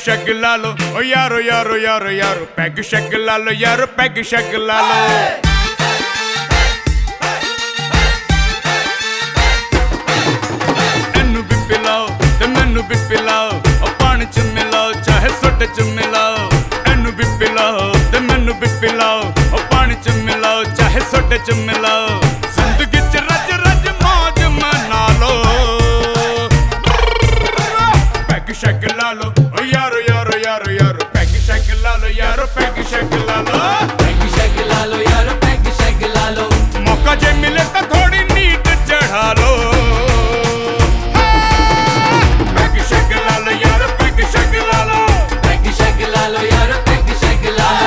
शैग ला लो ओ यारो यारो यारो यारो, पैग शैग ला लो यारो, पैग शैग ला लो। एनू भी पिलाओ ते मैनू भी पिलाओ, ओ पानी च मिलाओ चाहे सोडे च मिलाओ। एनू भी पिलाओ ते मैनू भी पिलाओ, ओ पानी च मिलाओ चाहे सोडे च मिलाओ। जिंदगी च रज रज मौज मना लो, पैग शैग ला लो ओ यारो यारो यारो यारो, पैग शैग ला लो यारो, पैग शैग ला लो। पैग शैग ला लो यारो, पैग शैग ला लो। मौका जे मिले तो थोड़ी नीट चढ़ा लो, पैग शैग ला लो यारो, पैग शैग ला लो। पैग शैग ला लो यारो, पैग शैग ला लो।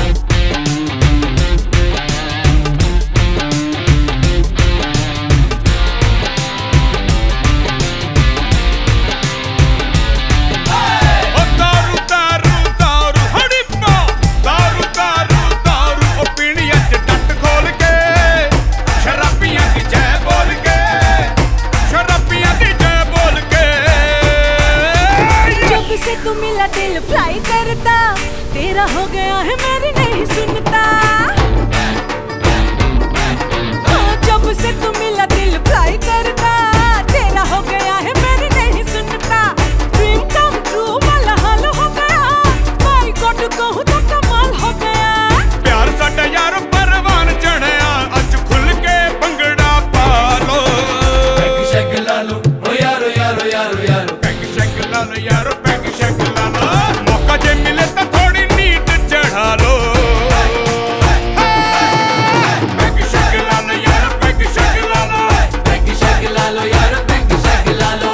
ओ दारू दारू दारू हड़िप्पा, दारू दारू दारू ओ पीणिया च डट खोल के, शराबियां दी जय बोल के, शराबियां दी जय बोल के। जब से तू मिला दिल फ्लाई करता, तेरा हो गया है मेरी नहीं सुनता। हाँ, जब से तू मिला दिल फ्लाई करता, तेरा हो गया है मेरी नहीं सुनता। ड्रीम कम ट्रू वाला हाल हो गया, माय गॉड कहूँ तो कमाल हो गया। प्यार साडा यार परवान चढ़िया, अज खुल के भंगड़ा पा लो। पैग शैग ला लो ओ यारो यारो यारो यारो। पैग शैग ला लो यारो, पैग शैग ला लो। मौका जे मिले तो थोड़ी नीट चढ़ा लो, पैग शैग ला लो यारो, पैग शैग ला लो। पैग शैग ला लो यारो, पैग शैग ला लो।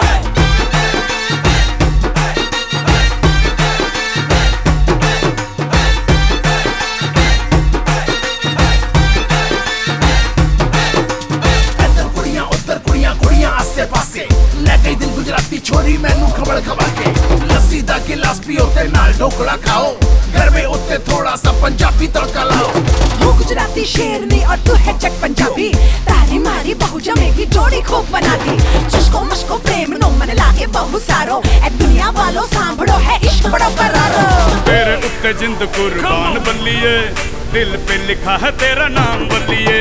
इधर कुड़ियां उधर कुड़ियां, कुड़ियां आसे पासे ले गई दिल गुजराती छोरी मैनू खबड़ खबा के। लस्सी दा गिलास पियो ते नाल ढोकला खाओ, घर में उत्ते थोड़ा सा पंजाबी तड़का लाओ। वो गुजराती शेरनी और तू है चक पंजाबी, तारी मारी बहु जमेगी जोड़ी खूब बना दी। जिसको मुझको प्रेम नो मन लागे बहु सारो, ए दुनिया वालों सांभड़ो है इश्क बड़ो करारो। तेरे उत्ते जिंद कुर्बान बल्लिए, दिल पे लिखा है तेरा नाम बल्लिए।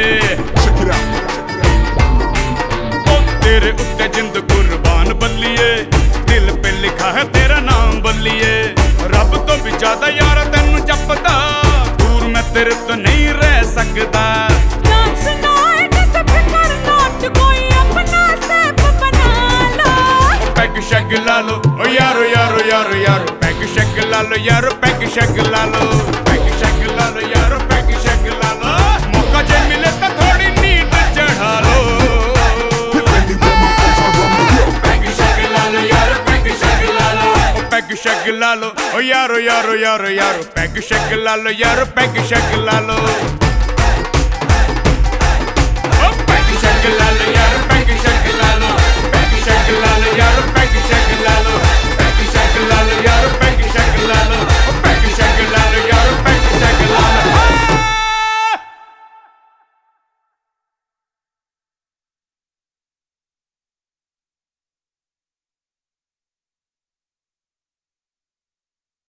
ओ तेरे उत्ते जिंद कुर्बान बल्लिए, दिल पे लिखा है तेरा नाम बल्लिए। रब तो भी ज्यादा यार तेनू जपदा, दूर मैं तेरे तो नहीं रह सकदा। डांस नाइट सब करना तो कोई अपना स्टेप बना लो। पैग शैग ला लो ओ यारो यारो यारो यारो, पैग शैग ला लो यारो, पैग शैग ला लो। पैग शैग ला लो यारो, पैग शैग ला लो। मौका जे मिले तो थोड़ी नीट चढ़ा लो, पैग शैग ला लो यारो, पैग शैग ला लो। ओ पैग शैग ला लो ओ यारो यारो यारो यारो, पैग शैग ला लो यारो, पैग शैग ला लो। ओ पैग शैग ला लो यारो, पैग शैग ला लो, पैग शैग ला लो यारो, पैग शैग